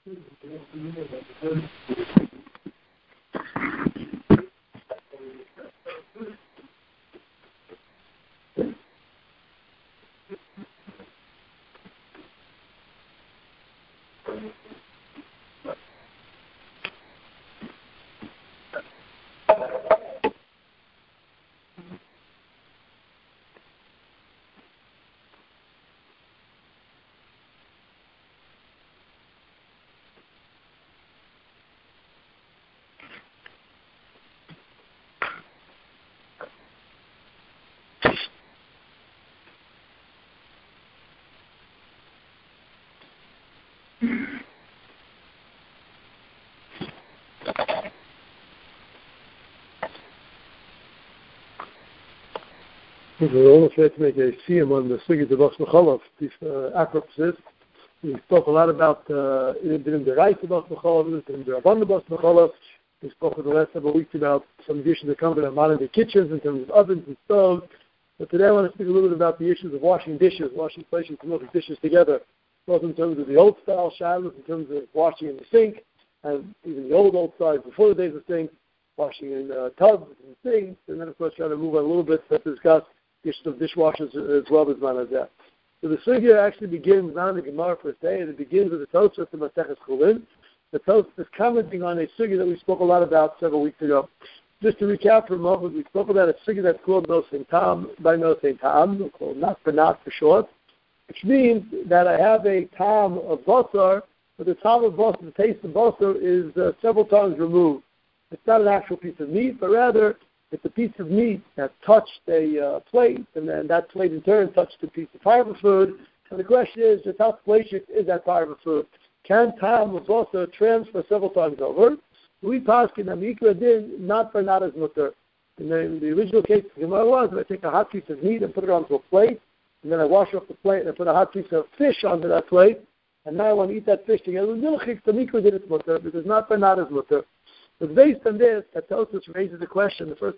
We're almost ready to make a siyum on the Sugya Bas Mechalov, these acropolis. We spoke a lot about the right about Mechalov, the Rabban Bas Mechalov. We spoke in the last several weeks about some issues that come to the modern day kitchens in terms of ovens and stoves. But today I want to speak a little bit about the issues of washing dishes, washing plates and milking dishes together, both in terms of the old style shadows, in terms of washing in the sink, and even the old style before the days of sink, washing in tubs and sinks, and then of course trying to move on a little bit to discuss issues of dishwashers as well as that. So the sugya actually begins not in the Gemara per se, it begins with the Tosfos in Maseches Chulin. The Tosfos is commenting on a sugya that we spoke a lot about several weeks ago. Just to recap for a moment, we spoke about a sugya that's called Nosein Tam, by Nosein Tam, called not for short, which means that I have a tam of basar, but the tam of basar, the taste of basar, is several times removed. It's not an actual piece of meat, but rather it's a piece of meat that touched a plate, and then that plate in turn touched a piece of fiber food. And the question is, just how flacious is that fiber food? Can tam of basar transfer several times over? We pass in Amikra din, not for not as mutter. In the original case, the Gemara was, if I take a hot piece of meat and put it onto a plate, and then I wash off the plate and I put a hot piece of fish onto that plate, and now I want to eat that fish together with milchik, the Amikra din is mutter, because not for not as mutter. But based on this, that Tosfos raises the question, the first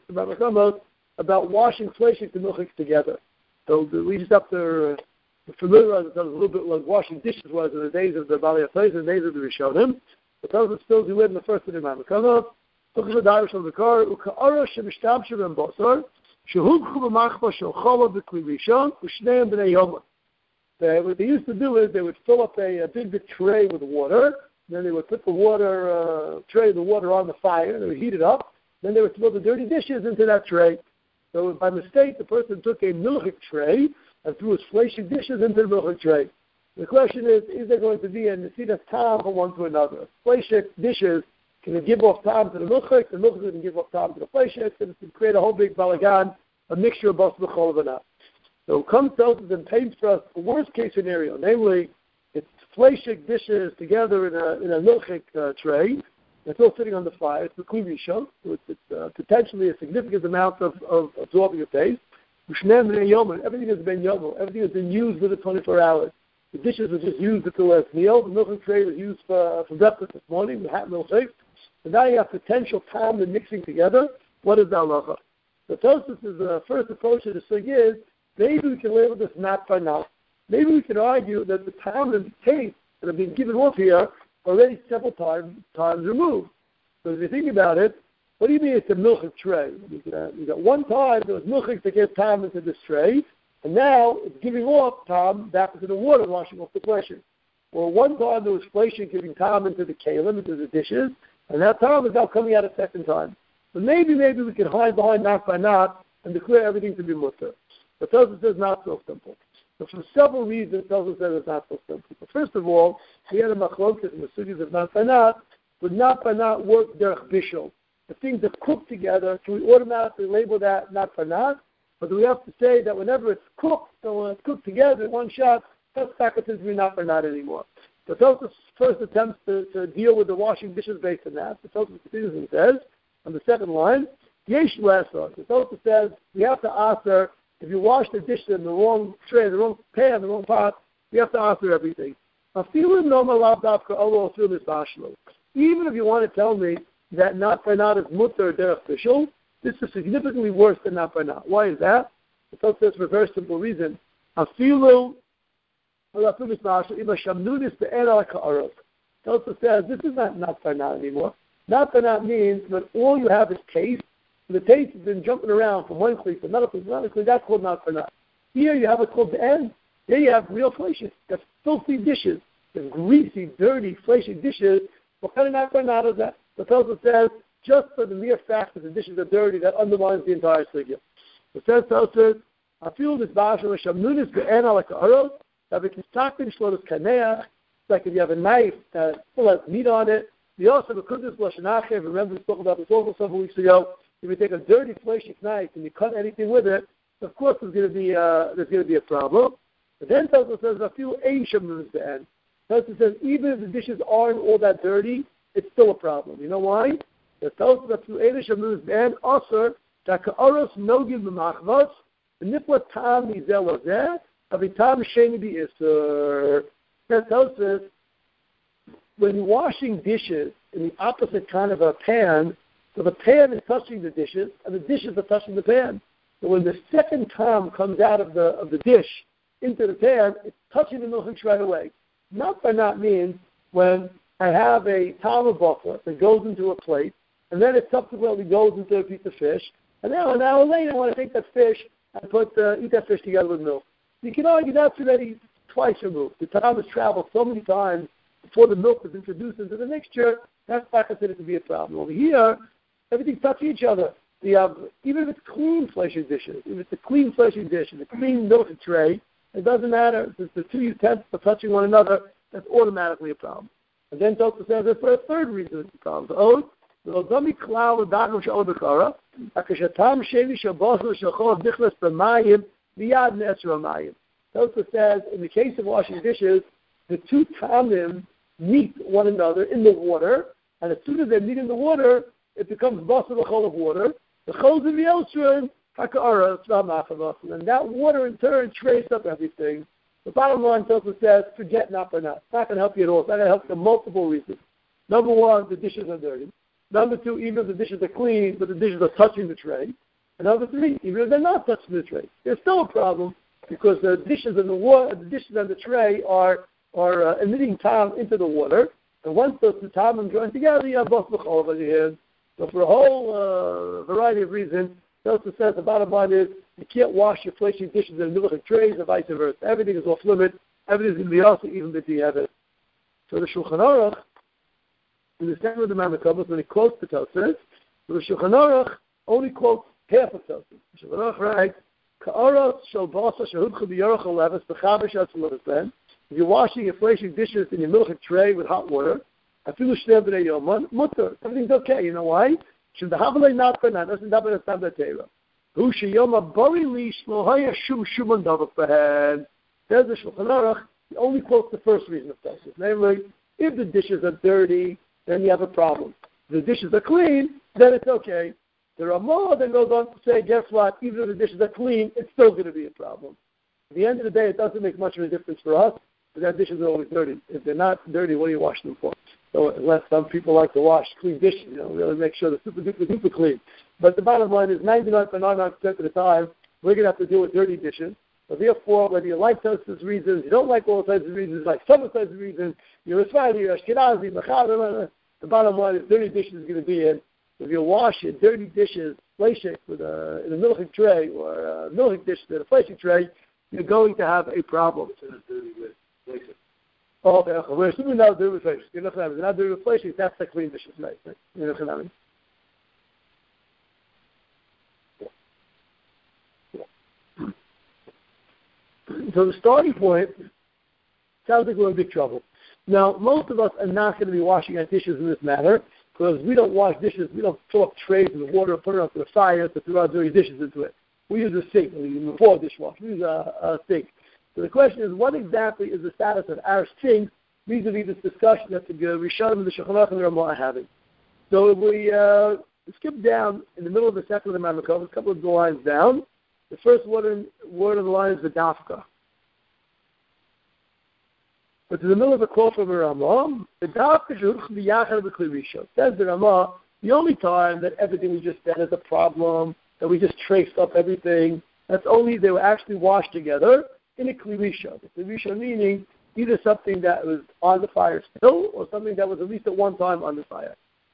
about washing fleshik and milchik together. So we just have to familiarize ourselves a little bit like washing dishes was in the days of the Bali Afais, in the days of the Rishonim. But Tosfos still do it in the first of the Imam Kamov. Look at the Darish of the car. Uka'ara shemishtab shem basar shehugchu b'machba shel chala b'kli rishon u'shneim b'nei yoma. What they used to do is they would fill up a big tray with water. Then they would put the tray of the water on the fire, they would heat it up, then they would throw the dirty dishes into that tray. So by mistake, the person took a milchik tray and threw his fleshik dishes into the milchik tray. The question is there going to be a nesidas tam from one to another? Fleshik dishes, can it give off tam to the milchik can give off tam to the fleshik, and it can create a whole big balagan, a mixture of both mechol and not. So comes Tosfos and paints for us the worst case scenario, namely, it's fleshik dishes together in a milchik tray. It's all sitting on the fire. It's the kli rishon, so it's potentially a significant amount of absorbing of taste. Everything has been yomo. Everything has been used within 24 hours. The dishes were just used at the last meal. The milchik tray was used for breakfast this morning, the hot milchik. And now you have potential time and mixing together. What is the halacha? The Tosfos' first approach to the sugya is maybe we can label this not for not. Maybe we can argue that the time and taste that have been given off here are already several times removed. So if you think about it, what do you mean it's a milchik tray? You got one time there was milchik to get time into this tray, and now it's giving off time back into the water, washing off the fleshing. Or one time there was fleshing giving time into the kalim, into the dishes, and that time is now coming out a second time. So maybe we can hide behind not by not and declare everything to be mutter. But Tosfos says not so simple. So for several reasons, Tosfos says it's not so simple. But first of all, we had a machloket in the sugyas of not by not, would not by not work derech bishul. The things that cook together, can we automatically label that not by not? But do we have to say that whenever it's cooked, so when it's cooked together in one shot, that's not considered to be not by not anymore. So Tosfos first attempts to deal with the washing dishes based on that. So Tosfos continues and says, on the second line, yesh l'asar. So Tosfos says, we have to answer, if you wash the dishes in the wrong tray, the wrong pan, the wrong pot, you have to answer everything. Even if you want to tell me that not for not is mutter derech bishul, this is significantly worse than not for not. Why is that? The Tosfos says for a very simple reason. Tosfos says this is not Farnat anymore. Not Farnat means when all you have is taste, and the taste has been jumping around from one place to another place, that's called not Farnat. Here you have what's called the end. There you have real fleishes. That's filthy dishes. There's greasy, dirty, fleshy dishes. What kind of not Farnat is that? The Tosfos says just for the mere fact that the dishes are dirty, that undermines the entire sugya. The says Tosfos, I feel this bashal shamnunis be'ena like a arrow. That we can start this shlotus kaneach. Like if you have a knife that still has meat on it. You also could this lashon acher. Remember we spoke about this also several weeks ago. If you take a dirty fleshy knife and you cut anything with it, of course there's going to be a problem. But then Tosfos says I feel ein shamnunis be'en. Tosfos says even if the dishes aren't all that dirty, it's still a problem. You know why? The Tosfos I feel ein shamnunis be'en also that ka'aros nogim b'machvos v'nifla tam mizel azeh. Avitam sheni b'isur. That Tosfos, when you're washing dishes in the opposite kind of a pan, so the pan is touching the dishes and the dishes are touching the pan. So when the second tam comes out of the dish into the pan, it's touching the milchik right away. Not Farnat means when I have a tam of butter that goes into a plate, and then it subsequently goes into a piece of fish, and now an hour later I want to take that fish and eat that fish together with milk. You can argue that's already twice removed. The tam has traveled so many times before the milk is introduced into the mixture, that's not considered to be a problem. Over here, everything's touching each other. You have, even if it's clean fleshy dishes, if it's a clean fleshy dish and a clean milk tray, it doesn't matter. Since the two utensils are touching one another, that's automatically a problem. And then Tosfos says that for a third reason it's a problem. Tosfos says, in the case of washing dishes, the two tamim meet one another in the water, and as soon as they meet in the water, it becomes basar l'chol of water. The chols of the ocean, haka'ara, and that water in turn traces up everything. The bottom line, Tosfos says, forget not for not. It's not going to help you at all. It's not going to help you for multiple reasons. Number one, the dishes are dirty. Number two, even if the dishes are clean, but the dishes are touching the tray. And number three, even if they're not touching the tray, there's still a problem because the dishes and the dishes and the tray are emitting tam into the water. And once those two tam join together, you have basar l'chol over here. So for a whole variety of reasons, Tosfos says the bottom line is you can't wash your fleshy dishes in the milchik trays and vice versa. Everything is off limit. Everything is going to be also even the diavad. So the Shulchan Aruch, in the second of the Mamre, when he quotes the Tosfos, the Shulchan Aruch only quotes half of Tosfos. The Shulchan Aruch writes, "Ka'aros shel basa shehudcha b'yorach aleves b'chavish atzulevesen." If you're washing your fleshy dishes in your milchik tray with hot water, I feel shnei yoman mutter. Everything's okay. You know why? Should the havalei not for not? Doesn't happen at time that teira. Who sheyoma bari li shlohaya shum shuman davak b'hen. There's the Shulchan Aruch. He only quotes the first reason of Tosfos, namely, if the dishes are dirty, then you have a problem. If the dishes are clean, then it's okay. The Ramah then goes on to say, guess what? Even if the dishes are clean, it's still going to be a problem. At the end of the day, it doesn't make much of a difference for us, but our dishes are always dirty. If they're not dirty, what do you wash them for? So unless some people like to wash clean dishes, really make sure they're super duper clean. But the bottom line is 99.99% of the time, we're going to have to deal with dirty dishes. So therefore, whether you like Tosfos reasons, you don't like all types of reasons, like some types of reasons, you're a Israeli, you're Ashkenazi, the bottom line is dirty dishes is going to be in. If you wash your dirty dishes, fleshik in a milchik tray, or a milchik dish in a fleshik tray, you're going to have a problem. Oh, okay. We're assuming now dirty with fleshik. You're not dirty with fleshik, that's the clean dishes, right? So the starting point sounds like we're in big trouble. Now, most of us are not going to be washing our dishes in this manner because we don't wash dishes. We don't fill up trays with water and put it onto the fire to throw our dirty dishes into it. We use a sink. We use a dishwasher. We use a sink. So the question is, what exactly is the status of our sink vis-a-vis this discussion that the Rishonim and the Shulchan Aruch and the Ramah are having? So if we skip down in the middle of the second of the Mamre, a couple of the lines down, the first word of the line is the dafka. But in the middle of the quote from the Ramah, the dafka shehudcha b'yachad b'kli rishon. Says the Ramah, the only time that everything we just said is a problem, that we just traced up everything, that's only they were actually washed together in a kli rishon. Kli rishon meaning either something that was on the fire still or something that was at least at one time on the fire.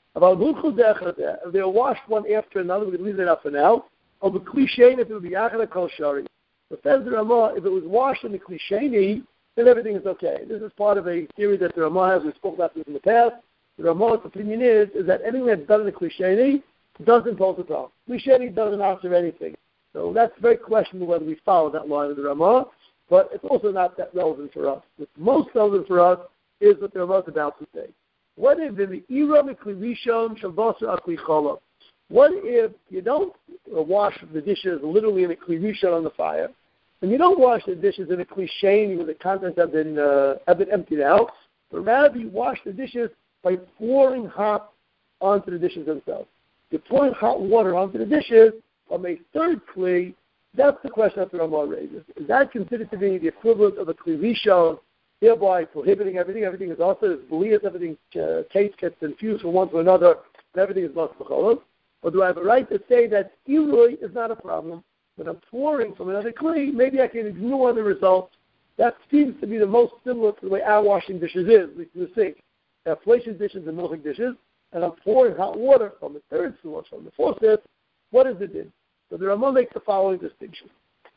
If they were washed one after another, we can leave that up for now. Of a cliche, if it would be Yachad Kol Shari. But says the Ramah, if it was washed in the cliche, then everything is okay. This is part of a theory that the Ramah has. We spoke about this in the past. The Ramah's opinion is that anything that's done in the cliche doesn't pose a problem. Cliche doesn't answer anything. So that's very questionable whether we follow that line of the Ramah, but it's also not that relevant for us. What's most relevant for us is what the Ramah is about to say. What if in the Ira Mikli Rishon Shavasa Akli Cholov? What if you don't wash the dishes literally in a Kli Rishon on the fire, and you don't wash the dishes in a Kli Sheni where the contents have been emptied out, but rather you wash the dishes by pouring hot onto the dishes themselves? You're pouring hot water onto the dishes from a third Kli. That's the question that the Ramah raises. Is that considered to be the equivalent of a Kli Rishon, thereby prohibiting everything? Everything is also as believed, everything taste gets infused from one to another, and everything is lost b'cholov. Or do I have a right to say that Irui is not a problem, but I'm pouring from another Kli, maybe I can ignore the results? That seems to be the most similar to the way our washing dishes is, at least in the sink. I have fleishig dishes and milchig dishes, and I'm pouring hot water from the third source, from the faucet. What does it do? So the Ramah makes the following distinction.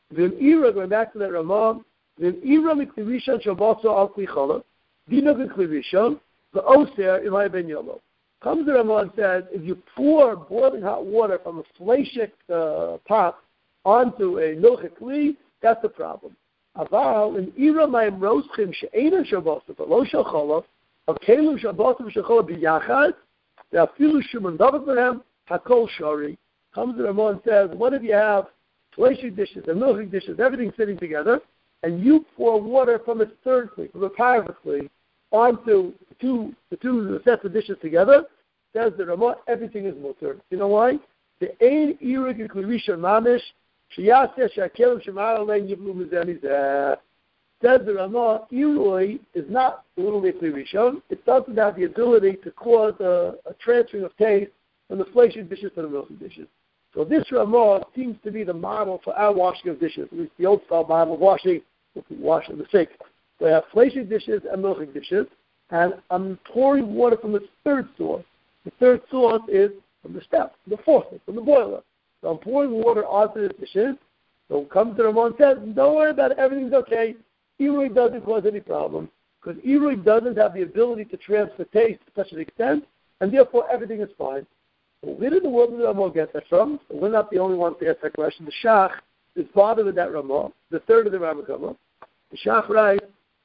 Going back to that Ramah, Ira Mikli Rishon Shavasa Al Kli Cholov, Dina Kli Rishon, the Oser Imay Ben Yolo. Comes the Ramah and says, if you pour boiling hot water from a fleishik pot onto a milchik kli, that's the problem. Aval in Ira Mayim Roschim She'ena Shavasa, but Lo Shel Cholov, of Kelu Shavasa V'Shecholov B'Yachad, Ve'afilu Shuman David B'Hem Hakol Shari. Comes the Ramah and says, what if you have fleishik dishes and milchik dishes, everything sitting together, and you pour water from a third kli, from a parva kli, onto the two sets of dishes together? Says the Ramah, everything is mutter. You know why? The ein irig Kli Rishon mamish sheyaseh she'akelim shemar alein yivlu mizeh. Says the Ramah, irui is not literally Kli Rishon. It doesn't have the ability to cause a transferring of taste from the fleishig dishes to the milchig dishes. So this Ramah seems to be the model for our washing of dishes, at least the old style model of washing in the sink. So I have fleishig dishes and milchig dishes, and I'm pouring water from the third source. The third source is from the step, the faucet, from the boiler. So I'm pouring water onto the dishes. So comes the Ramah and says, don't worry about it, everything's okay. Irui doesn't cause any problem, because Irui doesn't have the ability to transfer taste to such an extent, and therefore everything is fine. So where did the word of the Ramah get that from? So we're not the only ones to ask that question. The Shach is bothered with that Ramah, the third of the Ramah. The Shach writes,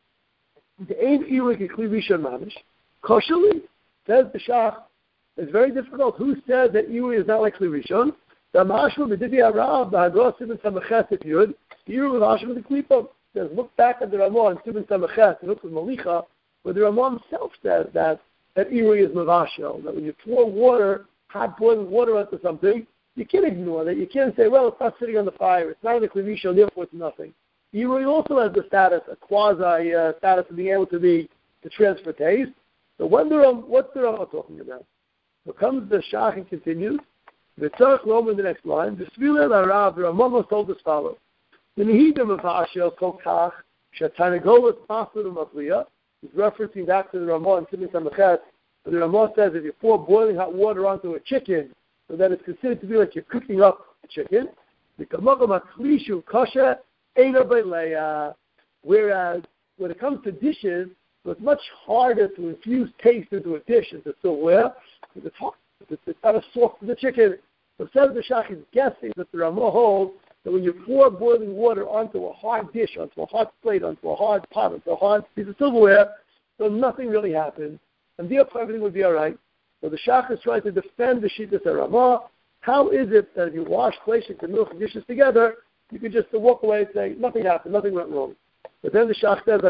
the ein Irui Kli Rishon mamish, koshali, says the Shach. It's very difficult. Who says that Irui is not like Kli Rishon? The Mashma B'Divi Arav B'Hadros Siman Samachet Yud Irui Mashma B'Klipom says. Look back at the Ramah in Siman Samachet and look at Malicha, where the Ramah himself says that Irui is Mavashel. That when you pour water, hot boiling water onto something, you can't ignore that. You can't say, well, it's not sitting on the fire. It's not in the Kli Rishon, therefore it's nothing. Irui also has the status, a quasi status of being able to transfer taste. So what's the Ramah talking about? So comes the Shach and continues. The Tzarech Loma in the next line. The Svila L'Arav, the Ramah was told as follows. The Nehidam of Hashel Kol Kach Shatanagolas Pasud Mafliya. He's referencing back to the Ramah in Siman Samachet. The Ramah says if you pour boiling hot water onto a chicken, so that it's considered to be like you're cooking up a chicken. The Kamagam HaKlishu Kasha Eina Beleya. Whereas when it comes to dishes, so it's much harder to infuse taste into a dish as a silverware. It's hard. It's not as soft as the chicken. So says the Shach is guessing that the Ramah holds that when you pour boiling water onto a hard dish, onto a hard plate, onto a hard pot, onto a hard piece of silverware, so nothing really happens. And therefore everything would be all right. So the Shach is trying to defend the Shittas Ramah. How is it that if you wash fleishik and milk and dishes together, you can just walk away and say, nothing happened, nothing went wrong. But then the Shach says,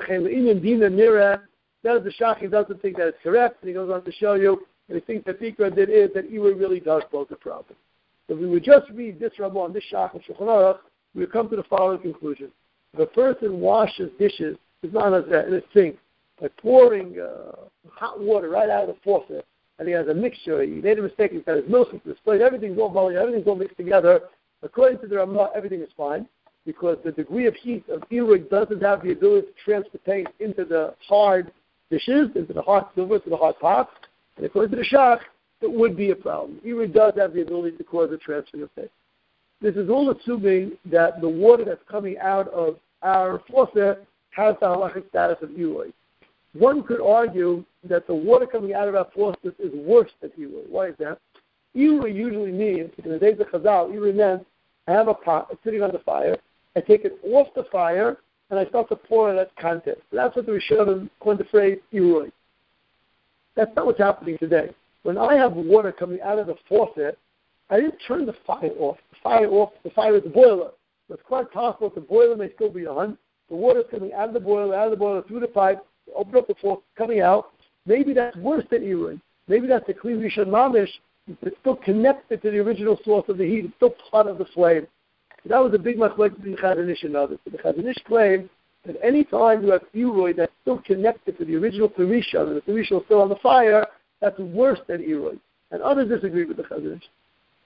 the Shach, he doesn't think that it's correct, and he goes on to show you, and he thinks that Tikra did is that Irui really does pose a problem. So if we would just read this Ramah and this Shach and Shulchan Aruch, we would come to the following conclusion. If a person washes dishes, it's not in a sink, by pouring hot water right out of the faucet, and he has a mixture, he made a mistake, he's got his milk into his plate, everything's all mixed together. According to the Ramah, everything is fine. because the degree of heat of Irui doesn't have the ability to transfer paint into the hard dishes, into the hard silver, to the hard pots. And according to the Shach, it would be a problem. Irui does have the ability to cause a transfer of paint. This is all assuming that the water that's coming out of our faucet has the halachic status of Irui. One could argue that the water coming out of our faucet is worse than Irui. Why is that? Irui usually means, in the days of Chazal, Irui meant I have a pot, it's sitting on the fire, I take it off the fire, and I start to pour it at content. That's what the Rishonim coined the phrase Irui. That's not what's happening today. When I have water coming out of the faucet, I didn't turn the fire off. The fire is the boiler. So it's quite possible the boiler may still be on. The water is coming out of the boiler, through the pipe, open up the faucet, coming out. Maybe that's worse than Irui. Maybe that's the Kli Rishon Mamish. It's still connected to the original source of the heat. It's still part of the flame. So that was a big machlokes between Chazon Ish and others. The Chazon Ish claimed that any time you have Irui that's still connected to the original Kli Rishon, and the Kli Rishon is still on the fire, that's worse than Irui. And others disagree with the Chazon Ish.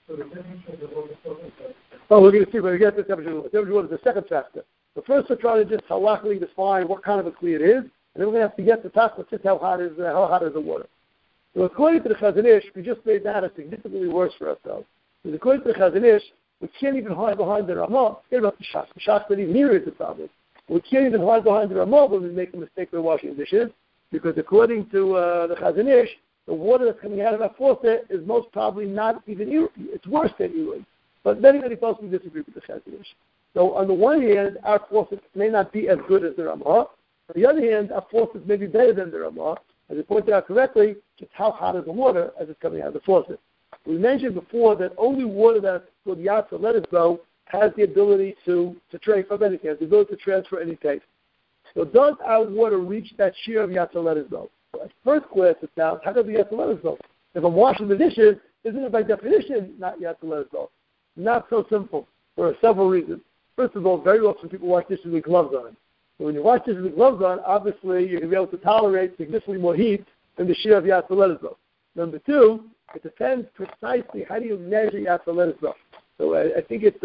Oh, we're going to see when we get to temperature water. Temperature water is the second factor. So first we're trying to just halachically define what kind of a kli it is, and then we're going to have to get to talk about just how hot is the water. So according to the Chazon Ish, we just made that a significantly worse for ourselves. Because according to the Chazon Ish, we can't even hide behind the Ramah. Forget about the Shach. The Shach not even near is the problem. We can't even hide behind the Ramah when we make a mistake when washing dishes, because according to the Chazon Ish, the water that's coming out of our faucet is most probably not even Irui. It's worse than Irui. But many folks will disagree with the Chazon Ish. So on the one hand, our faucets may not be as good as the Ramah. On the other hand, our faucets may be better than the Ramah. As you pointed out correctly, just how hot is the water as it's coming out of the faucet. We mentioned before that only water that's called Yatza, let it go, has the ability to transfer anything, has the ability to transfer any taste. So does our water reach that shear of Yatza, let it go? So at first glance, it's now, how does the Yatza, let it go? If I'm washing the dishes, isn't it by definition not Yatza, let it go? Not so simple for several reasons. First of all, very often people wash dishes with gloves on. So when you wash dishes with gloves on, obviously you're going to be able to tolerate significantly more heat than the shear of Yatza, let it go. Number two, it depends precisely how do you measure Yatza, let it go. So I think it's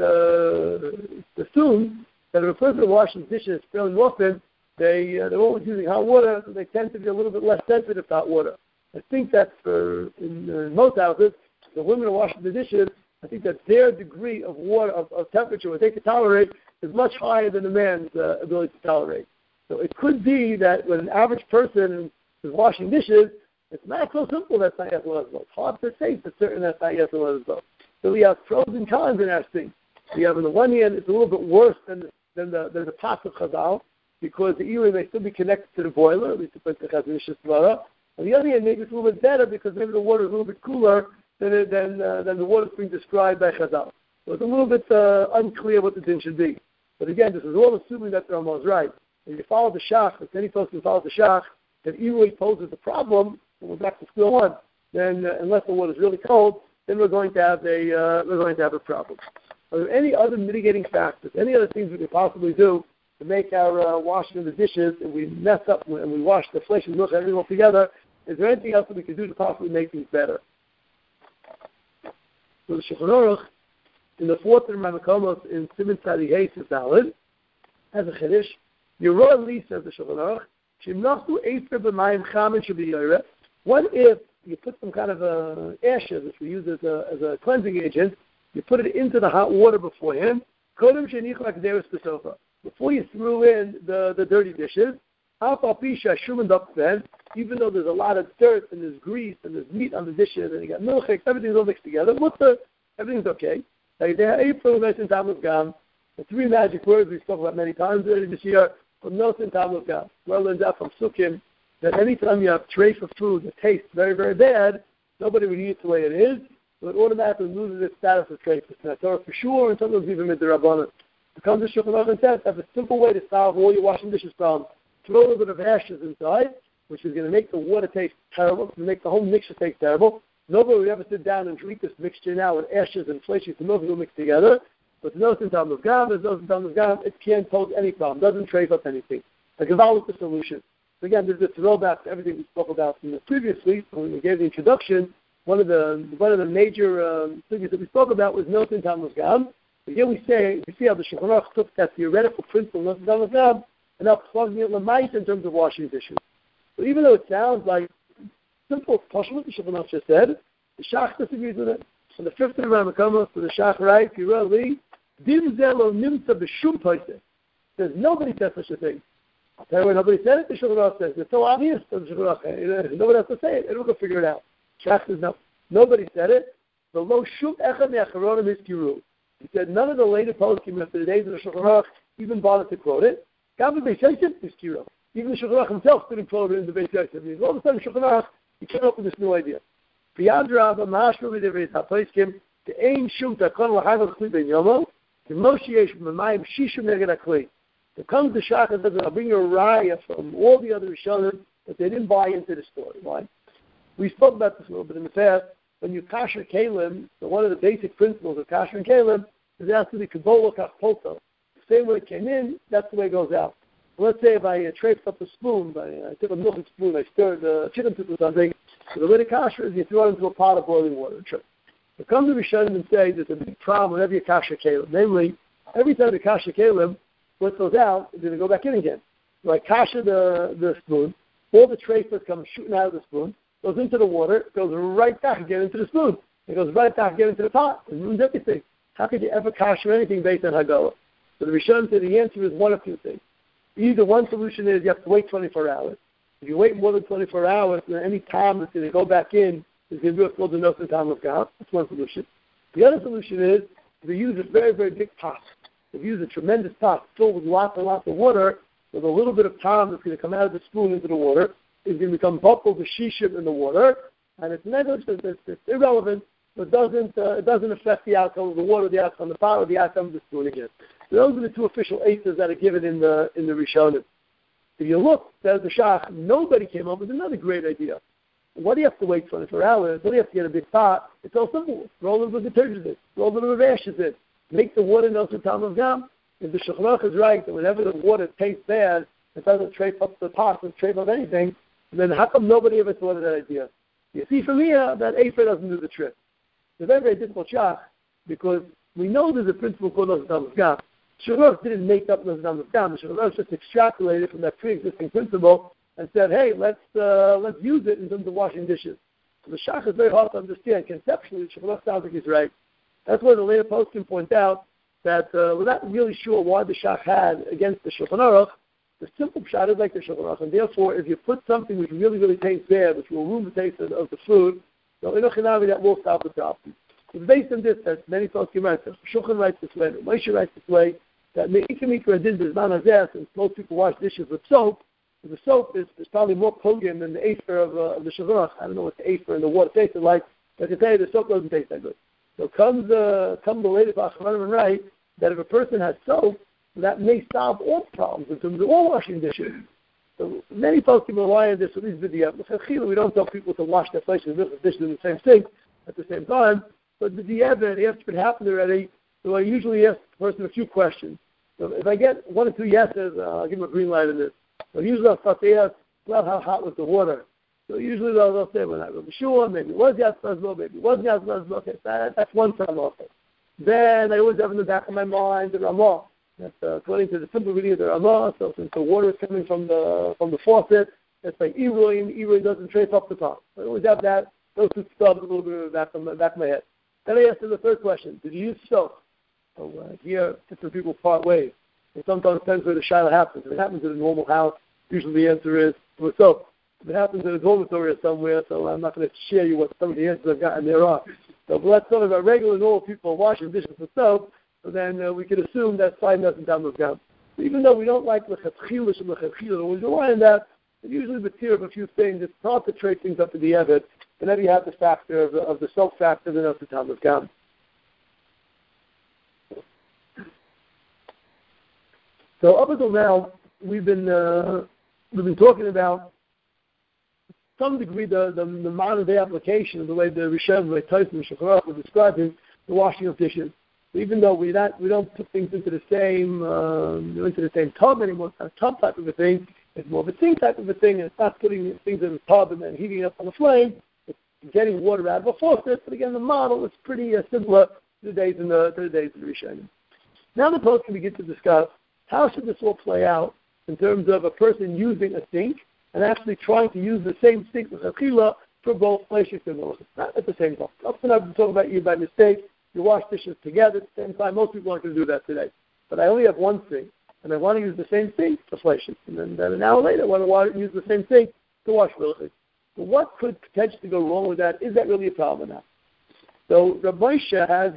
assumed that if a person washes dishes fairly often, they're always using hot water, so they tend to be a little bit less sensitive to hot water. I think that's in most houses, the women are washing the dishes, I think that their degree of water, of temperature, what they can tolerate, is much higher than the man's ability to tolerate. So it could be that when an average person is washing dishes, it's not so simple that's not Yatza, let it go. It's hard to say for certain that's not Yatza, let it go. So we have pros and cons in our thing. We have on the one hand, it's a little bit worse than the pots of Chazal, because the Irui may still be connected to the boiler, at least according to Chazon Ish's Svara. On the other hand, maybe it's a little bit better because maybe the water is a little bit cooler than the water that's being described by Chazal. So it's a little bit unclear what the din should be. But again, this is all assuming that the Ramah is right. If you follow the Shach, if any folks can follow the Shach, that Irui poses a problem, and we're back to square one, then unless the water is really cold, then we're going to have a problem. Are there any other mitigating factors, any other things we could possibly do to make our washing of the dishes, and we mess up and we wash the flesh and milk and everything all together? Is there anything else that we could do to possibly make things better? So the Shulchan Aruch, in the fourth of Ramakomos in Siman Tzadi Hey Daled, has a chiddush. Yerah Li, says the Shulchan Aruch, Shimnasu Eifer b'mayim chamin shebiyoreh. What if you put some kind of ashes, which we use as a cleansing agent, you put it into the hot water beforehand, before you threw in the dirty dishes, even though there's a lot of dirt and there's grease and there's meat on the dishes and you got milchik, everything's all mixed together, everything's okay. The three magic words we spoke about many times earlier this year, from Nosin Tamuz Gam. Well learned out from Sukkim, that anytime you have a tray for food that tastes very, very bad, nobody would eat it the way it is, so it automatically loses its status of tray for sure, and sometimes even with the Rabbanan. It comes to Shulchan Aruch and says, have a simple way to solve all your washing dishes problems. Throw a little bit of ashes inside, which is going to make the water taste terrible, it's going to make the whole mixture taste terrible. Nobody would ever sit down and drink this mixture now with ashes and fleshy and milk will mix together. But there's no Tamuz Gam, it can't pose any problem, doesn't trace up anything. Like a valid solution. So again, there's a throwback to everything we spoke about in the previous week when we gave the introduction. One of the major things that we spoke about was Nosin Tamuz Gam, But here we see how the Shulchan Aruch took that theoretical principle of Nadav and now plugging it Lamaita in terms of washing dishes. So even though it sounds like simple pashut, the Shulchan Aruch just said, the Shach disagrees with it. So the fifth of Ram comes to the Shach writes, Yerali, Din Zelo Nimsa B'Shum Paiseh. Says nobody said such a thing. I'll tell you why nobody said it. The Shulchan Aruch says it's so obvious. The Shulchan Aruch, nobody has to say it. Everyone can figure it out. Shach says no. Nobody said it. The Lo Shum Echad Me'acharonim Iskiru. He said none of the later poskim after the days of the Shulchan Aruch even bothered to quote it. Gam Beis Yosef Iskiru. Even the Shulchan Aruch himself didn't quote it in the Beis Yosef. All of a sudden, Shulchan Aruch, he came up with this new idea. Beyond Rabba Mashma V'Devrei HaPoskim, the Ein Shum Takon L'Chayv L'Chli Ben Yomo, the Moshe Yesh B'Mayim Shishim Neged HaKli. There comes the Shach and says, I'll bring you a raya from all the other Rishonim that they didn't buy into the story. Why? We spoke about this a little bit in the past. When you kasher kalim, so one of the basic principles of kasher and kalim is it has to be kabolo kachpolto. The same way it came in, that's the way it goes out. So let's say if I traipsed up a spoon, I took a milking spoon, I stirred the chicken soup or something, so the way to kasher is you throw it into a pot of boiling water. So come to Rishonim and say there's a big problem whenever you kasher kalim. Namely, every time you kasher kalim, what goes out is going to go back in again. So I kasher the spoon, all the traipers come shooting out of the spoon, goes into the water, goes right back again into the spoon. It goes right back again into the pot. It ruins everything. How could you ever kasher anything based on Haggalah? So the Rishonim say the answer is one of two things. Either one solution is you have to wait 24 hours. If you wait more than 24 hours, then any time that's going to go back in is going to be what's called the Nosen Tam of God. That's one solution. The other solution is if you use a very, very big pot. If you use a tremendous pot filled with lots and lots of water, with a little bit of time that's going to come out of the spoon into the water, is going to become bubbles of shishim in the water, and it's negligible, it's irrelevant, but it doesn't affect the outcome of the water, the outcome of the pot, or the outcome of the spoon again. So those are the two official answers that are given in the Rishonim. If you look, says the Shach, nobody came up with another great idea. Why do you have to wait 24 hours? Why do you have to get a big pot? It's all simple. Throw a little bit of detergent in, throw a little bit of ashes in, make the water Nosen Tam of Gam. If the Shulchan Aruch is right that whenever the water tastes bad, it doesn't trape up the pot, it doesn't trape up anything, then how come nobody ever thought of that idea? You see from here that Efer doesn't do the trick. It's a very, very difficult shach because we know there's a principle called Nosen Tam of Gam. Shulchan Aruch didn't make up Nosen Tam of Gam. Shulchan Aruch just extrapolated from that pre-existing principle and said, hey, let's use it in terms of washing dishes. So the shach is very hard to understand. Conceptually, Shulchan Aruch sounds like he's right. That's why the later post can point out that we're not really sure why the shach had against the Shulchan Aruch. The simple pshat is like the Shulchan Aruch, and therefore, if you put something which really, really tastes bad, which will ruin the taste of the food, so inochinami that will stop the problem. It's based on this that many poskim write. Shulchan writes this way, Moshe writes this way, that me'ikimikra din b'zman hazeh, since most people wash dishes with soap, the soap is probably more potent than the Efer of the Shulchan Aruch. I don't know what the Efer and the water tasted like, but I can tell you the soap doesn't taste that good. So comes the latest Achronim and write that if a person has soap, that may solve all problems in terms of all washing dishes. So many folks can rely on this with these videos. We don't tell people to wash their plates and dishes in the same sink at the same time, but after it happened already, so I usually ask the person a few questions. So if I get one or two yeses, I'll give them a green light in this. So usually I'll start to ask, well, how hot was the water? So usually they'll say, well, I'm not really sure, maybe it was Yas Lazlo, maybe it wasn't Yas Lazlo. Okay, that's one time off. Then I always have in the back of my mind the Ramah. That's according to the simple reading of the Ramah. So since the water is coming from the faucet, it's like Eroy, and Eroy doesn't trace up the top. So I always have that. Those two stubs a little bit in the back of my head. Then I asked them the third question: did you use soap? So here, different people part ways. It sometimes depends where the shiloh happens. If it happens in a normal house, usually the answer is with soap. If it happens in a dormitory or somewhere, so I'm not going to share you what some of the answers I've gotten there are. So if let's talk about regular normal people washing dishes with soap, so then we could assume that's fine Nosen Tam of Gam. Even though we don't like lechatchila and lechatchila, always rely on that, it usually material of a few things. It's hard to trade things up to the Eved. Whenever you have the factor of the soap factor, then Nosen Tam of Gam. So up until now, we've been talking about some degree the modern day application of the way the Rishonim, the way Tyson and Shulchan Aruch were describing the washing of dishes. So even though we don't put things into the same tub anymore, it's not a tub type of a thing. It's more of a sink type of a thing, and it's not putting things in a tub and then heating it up on the flame. It's getting water out of a faucet. But again, the model is pretty similar to the days of the Rishonim. Now the post can begin to discuss how should this all play out in terms of a person using a sink and actually trying to use the same sink with Achila for both Fleshik and Milchik, not at the same time. Often I've been talking about you by mistake. You wash dishes together at the same time. Most people aren't going to do that today. But I only have one sink, and I want to use the same sink for Fleshik. And then an hour later, I want to use the same sink to wash Milchik. So what could potentially go wrong with that? Is that really a problem or not? So Rav Moshe has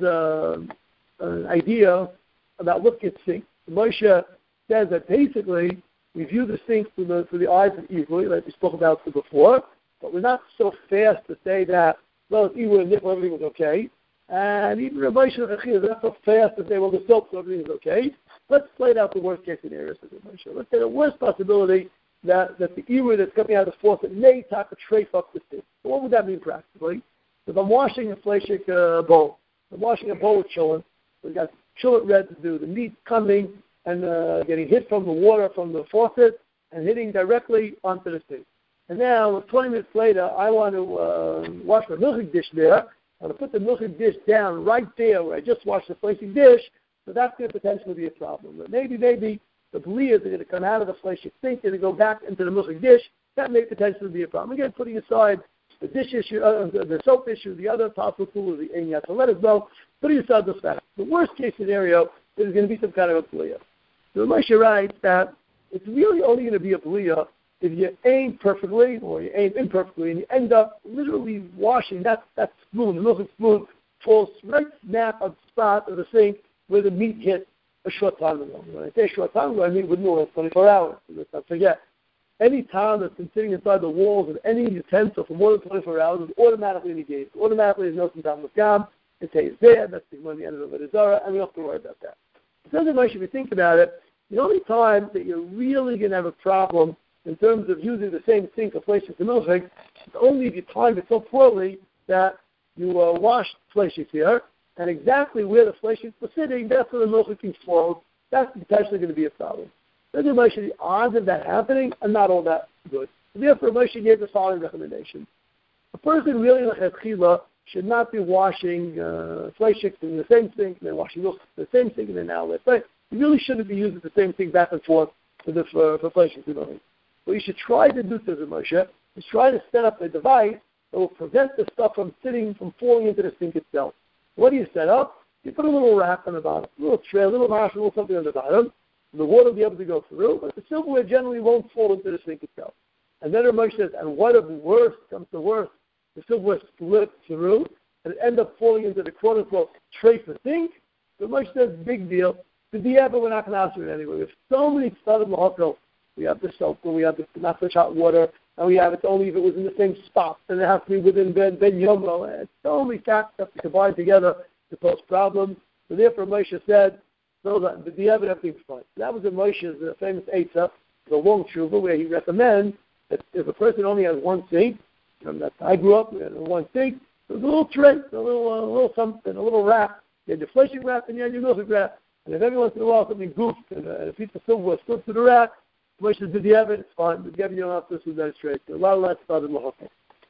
an idea about looking at sinks. Moshe says that basically we view the sink through the eyes of Ivui, like we spoke about before, but we're not so fast to say that, well, it's Ivui and Nifl, everything was okay. And even Rav Moshe is not so fast to say, well, the soap, so everything is okay. Let's play it out the worst case scenario, says Rav Moshe. Let's say the worst possibility that the Ivui that's coming out of the faucet may type of trace up the sink. So what would that mean practically? If I'm washing a Fleshik bowl, I'm washing a bowl with cholent, we've got cholent red to do, the meat coming and getting hit from the water from the faucet and hitting directly onto the sink. And now, 20 minutes later, I want to wash my milchik dish there. I want to put the milchik dish down right there where I just washed the Fleshik dish, so that's going to potentially be a problem. But maybe the bliyas are going to come out of the Fleshik sink and go back into the milchik dish. That may potentially be a problem. Again, putting aside the dish issue, the soap issue, the other possible tool, the Ein Yat. So let us know, putting aside those facts. The worst case scenario is going to be some kind of a bliya. So Moshe writes that it's really only going to be a bliya if you aim perfectly or you aim imperfectly and you end up literally washing that spoon, the milk spoon, falls right snap on the spot of the sink where the meat hit a short time ago. When I say a short time ago, I mean within the last 24 hours. Let's not forget. Any time that's been sitting inside the walls of any utensil for more than 24 hours is automatically negated. Automatically, there's no Sintam L'Gam. It stays there. That's the end of the Zara, and we don't have to worry about that. It doesn't much if you think about it. The only time that you're really going to have a problem in terms of using the same sink of Fleshik and Milchik is only if you time it so poorly that you wash Fleshik here, and exactly where the Fleshik was sitting, that's where the Milchik falls. That's potentially going to be a problem. The odds of that happening are not all that good. Therefore, Moshe gave the following recommendation. A person really like Chila should not be washing Fleshik in the same sink, and then washing milk in the same sink, and then now right? You really shouldn't be using the same thing back and forth for Fleshik. What you should try to do, says Moshe, is try to set up a device that will prevent the stuff from falling into the sink itself. What do you set up? You put a little wrap on the bottom, a little tray, a little mash, a little something on the bottom. The water will be able to go through, but the silverware generally won't fall into the sink itself. And then Moshe says, and what if worst comes to worst? The silverware splits through and it ends up falling into the quote-unquote tray for sink. So Moshe says, big deal. The diya, but we're not going to answer it anyway. We have so many stuff in the hotel. We have the soap, we have the not such hot water, and we have it only if it was in the same spot, and it has to be within Ben Yomo. And so many facts have to combine together to pose problems. So therefore Moshe said, so that the diya, everything's fine. That was Moshe's famous Eitzah, the long tshuva, where he recommends that if a person only has one sink, that I grew up with one sink, there's a little tray, a little something, a little wrap. You had your Fleshik wrap and you had your milchik wrap. And if every once in a while something goofed and a piece of silver slipped through the rack, Moshe said, it's fine. The diya, you don't have to do that straight. A lot of that started in Lahokah.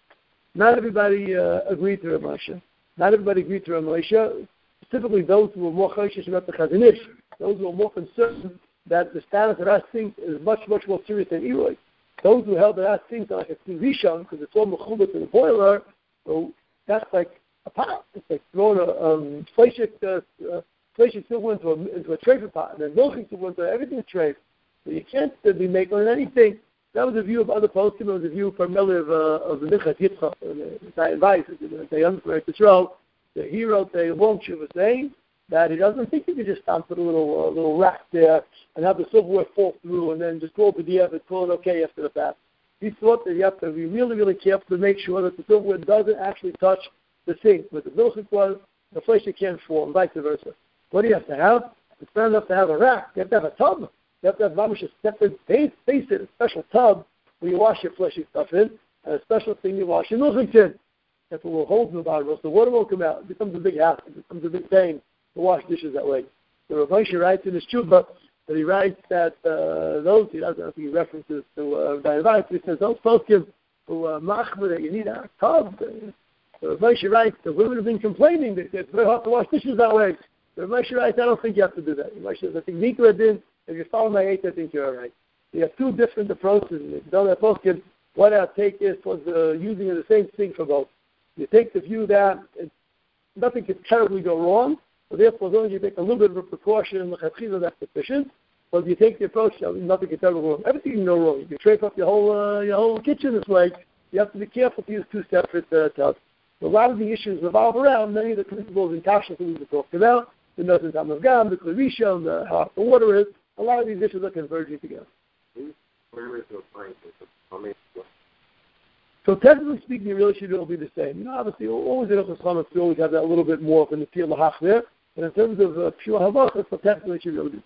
Not everybody agreed to Rav Moshe. Not everybody agreed to Rav Moshe. Specifically, those who were more choshesh about the Chazon Ish, those who were more concerned that the status of our sink is much, much more serious than Eloi. Those who held that our sink are like a rishon because it's all mechubet in the boiler, so that's like a pot. It's like throwing a Fleshik silver into a tray pot, and then milchik silver into everything tray. So you can't be making anything. That was a view of other poskim. It was a view primarily of the Minchas Yitzchak, the advice, the young Yisrael. He wrote a long tshuva saying that he doesn't think you could just put a little rack there and have the silverware fall through and then just call the diya and call it okay after the fact. He thought that you have to be really, really careful to make sure that the silverware doesn't actually touch the sink. But the milchik was, the Fleshik can't fall, and vice versa. What do you have to have? It's not enough to have a rack. You have to have a tub. You have to have a separate basin, a special tub where you wash your Fleshik stuff in, and a special thing you wash your milchik in. If it will hold in the bottom, else the water won't come out. It becomes a big hassle. It becomes a big pain to wash dishes that way. So Rav Moshe writes in his tshuva that he writes that those, he doesn't have any references to the advice, he says those poskim who machmer that you need a tub, So Moshe writes, the women have been complaining that it's very hard to wash dishes that way. So Moshe writes, I don't think you have to do that. Moshe says, I think Mikra did. If you follow my 8, I think you're all right. You have two different approaches. If you don't have both, what our take is towards using the same thing for both. You take the view that nothing could terribly go wrong, so therefore, as long as you take a little bit of a precaution, that's sufficient. But if you take the approach that nothing could terribly go wrong, everything can go wrong. You can trace up your whole kitchen this way. You have to be careful to use two separate tubs. So a lot of the issues revolve around many of the principles in Kasha that we've talked about, the Noten Tam of Gam, the Clarishon, how hot the water is. A lot of these issues are converging together. So technically speaking, you really should all be the same. Obviously, always in Ochos Chametz, we always have that little bit more of the Nefil Lahach there. And in terms of pure Havachas, so technically it should really be.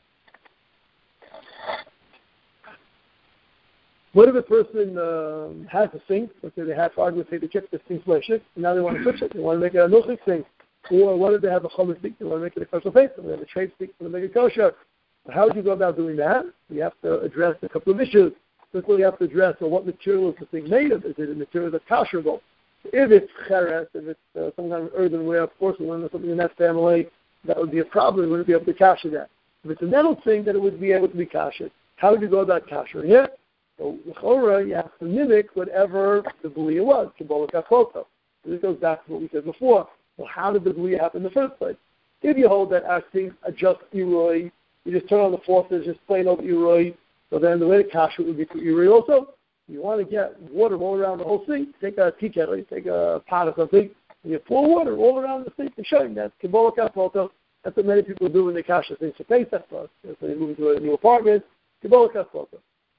What if a person has a sink? Let's say they have, for argument's sake, they checked the sink fleshik, and now they want to fix it. They want to make it a nochik sink. Or what if they have a chomer sink? They want to make it a kosher face. They have a trade sink to make it kosher. How would you go about doing that? You have to address a couple of issues. First of all, you have to address what material is the thing made of. Is it a material that's kosherable? If it's cheres, if it's some kind of earthenware, porcelain, or something in that family, that would be a problem. You wouldn't be able to kasher that. If it's a metal thing, then it would be able to be kasher. How would you go about kashering it? So, l'chora, you have to mimic whatever the belia was, Kabbalah Kafoto. This goes back to what we said before. Well, how did the belia happen in the first place? If you hold that our things are just Iroi, you just turn on the faucet, just plain old Iroi, so then the way to kasher would be to Iroi also. You want to get water all around the whole sink, take a tea kettle, you take a pot or something, and you pour water all around the sink and show them that's Kabbalah Kafoto. That's what many people do when they kasher things for Pesach. So they move into a new apartment, Kabbalah Kafoto.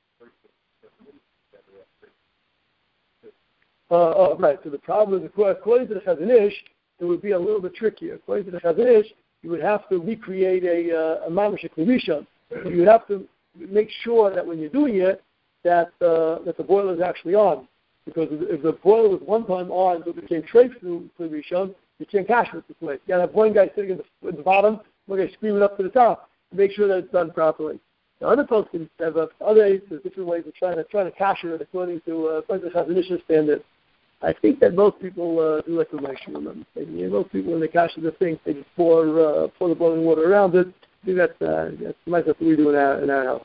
Right, so the problem is, according to the Chazon Ish, it would be a little bit trickier. According to the Chazon Ish, you would have to recreate a mamash clarishon. You would have to make sure that when you're doing it, that the boiler is actually on. Because if the boiler was one time on, so it became trace through clarishon, you can't kasher it this way. You got to have one guy sitting at the bottom, one guy screaming up to the top to make sure that it's done properly. The other folks can have other different ways of trying to kasher it according to the Chazon Ish standard. I think that most people do like the Moshe. Most people, when they kasher the thing, they just pour the boiling water around it. I think that's what we do in our house.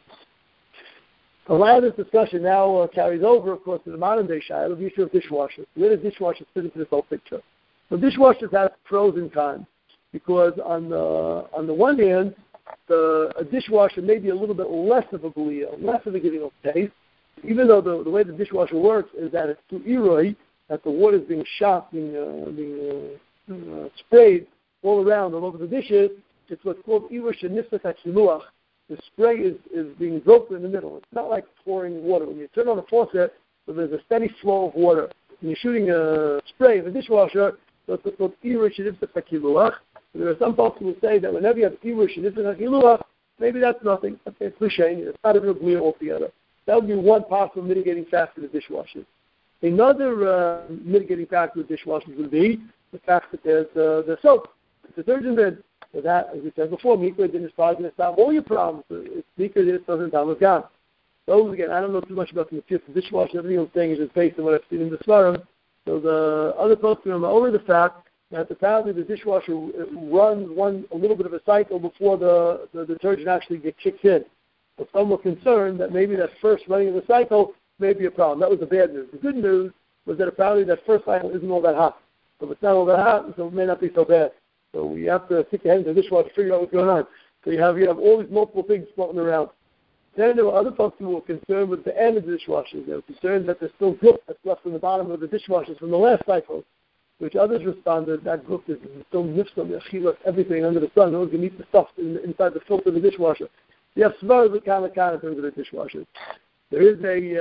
A lot of this discussion now carries over, of course, to the modern day shayla, the issue of dishwashers. Where does dishwashers fit into this whole picture? So dishwashers have pros and cons, because on the one hand, a dishwasher may be a little bit less of a belia, less of a giving of taste, even though the way the dishwasher works is that it's through iroi, that the water is being shot, being sprayed all around, all over the dishes. It's what's called iroi shenifsach hachiluach. The spray is being broken in the middle. It's not like pouring water. When you turn on the faucet, so there's a steady flow of water. When you're shooting a spray in a dishwasher, so it's what's called iroi shenifsach hachiluach. There are some folks who will say that whenever you have iroi shenifsach hachiluach, maybe that's nothing. Okay, it's cliche. It's not even a belia altogether. That would be one possible mitigating factor of dishwashers. Another mitigating factor of dishwashers would be the fact that there's the soap, the detergent in. So that, as we said before, Mikra din is probably going to solve all your problems. It's Mikra din doesn't Tam of Gam. Those, again, I don't know too much about the material of the dishwasher. Everything I'm saying is just based on what I've seen in the Svarim. So the other folks remember over the fact that apparently the dishwasher runs a little bit of a cycle before the detergent actually gets kicked in. So some were concerned that maybe that first running of the cycle may be a problem. That was the bad news. The good news was that apparently that first cycle isn't all that hot. So if it's not all that hot, so it may not be so bad. So we have to stick your hand in the dishwasher to figure out what's going on. So you have all these multiple things floating around. Then there were other folks who were concerned with the end of the dishwasher. They were concerned that there's still goop that's left in the bottom of the dishwashers from the last cycle, which others responded that goop is still nifsam, achilas, everything under the sun. No one can eat the stuff inside the filter of the dishwasher. You have svaras with kind of in terms of the dishwashers. There is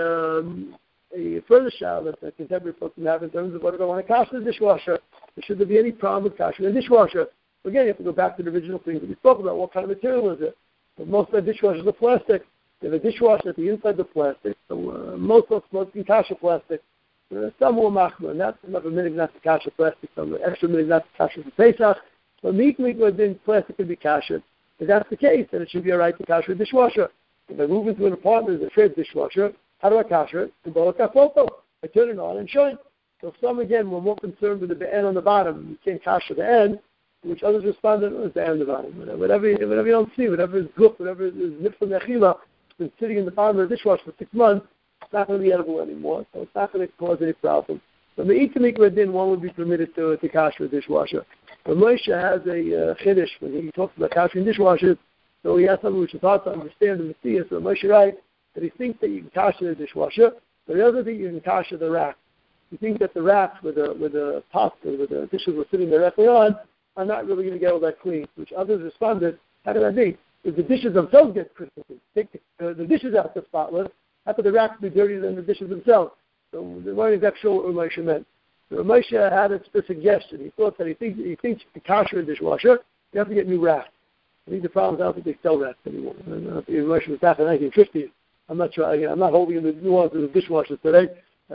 a further shayla that the contemporary folks have in terms of whether they want to kasher the dishwasher. Should there be any problem with kashering the dishwasher? Again, you have to go back to the original things that we spoke about. What kind of material is it? But most of the dishwashers are plastic. They have a dishwasher at the inside of plastic. So most folks can kasher plastic. Some more machmer, and that's another minute not to kasher plastic. Some extra minute not to kasher for Pesach. But then plastic can be kashered. If that's the case, then it should be all right to kasher a dishwasher. If I move into an apartment as a trade dishwasher, how do I kasher it? I turn it on and show it. So some, again, were more concerned with the be'en on the bottom. You can't kasher the end, which others responded, it's the end on the bottom. Whatever you don't see, whatever is guf, whatever is nip from nechila, it's been sitting in the bottom of the dishwasher for 6 months, it's not going to be edible anymore, so it's not going to cause any problem. So the Eatamik Radin, one would be permitted to kasher a dishwasher. But Moshe has a chiddush when he talks about kashering dishwashers, so he has something which is hard to understand in the Messiah. So Moshe writes that he thinks that you can kasher the dishwasher, but he doesn't think you can kasher the rack. You think that the racks with the pots or with the dishes were sitting directly on are not really going to get all that clean, which others responded, how can that be? If the dishes themselves get crystal clean, take the dishes out the spotless, how could the racks be dirtier than the dishes themselves? So they weren't exactly sure what Ramosha meant. So Ramosha had a suggestion. He thought that he thinks you can kasher a dishwasher, you have to get new racks. I think the problem is I don't think they sell racks anymore. Ramosha was back in the 1950s. I'm not sure. Again, I'm not holding the nuances of dishwashers today.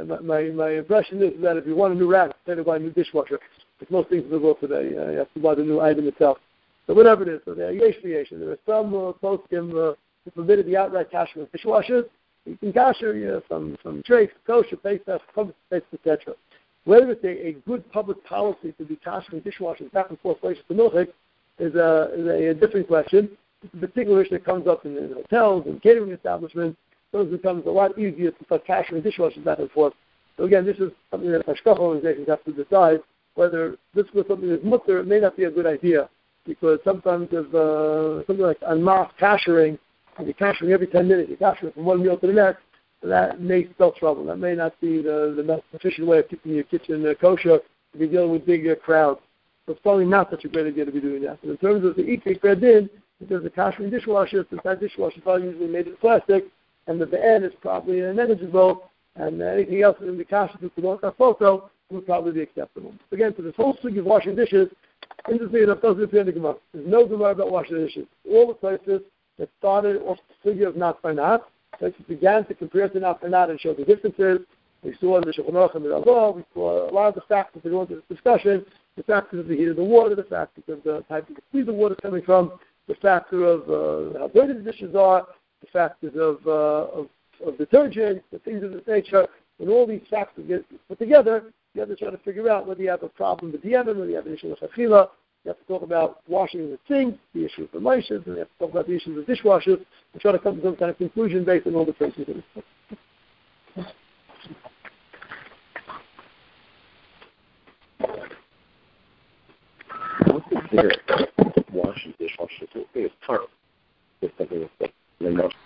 My impression is that if you want a new rack, you have to buy a new dishwasher. Like most things in the world today, you have to buy the new item itself. So whatever it is, so there are yesh v'yesh. There are some poskim who permitted the outright kasher of dishwashers. You can kasher from trace, kosher, pesach, etc. Whether it's a good public policy to be kashering dishwashers back and forth places to milchik is a different question. It's a particular issue that comes up in hotels and catering establishments. So it becomes a lot easier to start kashering dishwashers back and forth. So again, this is something that hashgacha organizations have to decide whether this was something that's mutter. It may not be a good idea because sometimes if something like en masse kashering, and you're kashering every 10 minutes, you're kashering from one meal to the next, that may spell trouble. That may not be the most efficient way of keeping your kitchen kosher if you're dealing with big crowds. So it's probably not such a great idea to be doing that. But in terms of the Eatamik Radin, in terms of kashering dishwashers, since that dishwasher is probably usually made of plastic, and the be'en is probably negligible, and anything else in the kasher to promote that photo would probably be acceptable. Again, for this whole sugi of washing dishes, interestingly enough, doesn't appear in the Gemara. There's no Gemara about washing dishes. All the places that started off the sugi of not for not, places began to compare to not for not and show the differences. We saw in the Shulchan Aruch and the Rambam, we saw a lot of the factors that go into this discussion, the factors of the heat of the water, the factors of the type of the water coming from, the factor of how dirty the dishes are, the factors of detergent, the things of this nature. When all these factors get put together, you have to try to figure out whether you have a problem with the Yemen, whether you have an issue with Chachila. You have to talk about washing the sinks, the issue of the Moshes, and you have to talk about the issue of the dishwashers, and try to come to some kind of conclusion based on all the traces of it. What's the bigger washing dishwasher? It's a big part. It's something that's